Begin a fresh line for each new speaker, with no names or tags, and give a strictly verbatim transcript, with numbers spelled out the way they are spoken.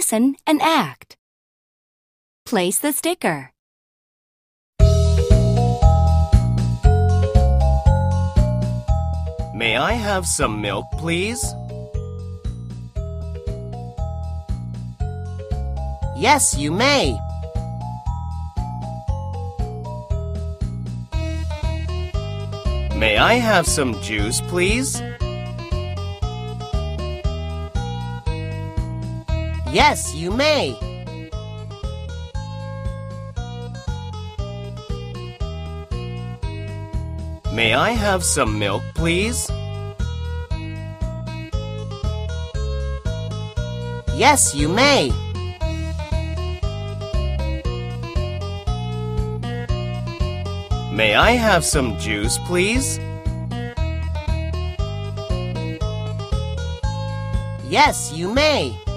listen and act. Place the sticker.
May I have some milk, please?
Yes, you may.
May I have some juice, please?
Yes, you may.
May I have some milk, please?
Yes, you may.
May I have some juice, please?
Yes, you may.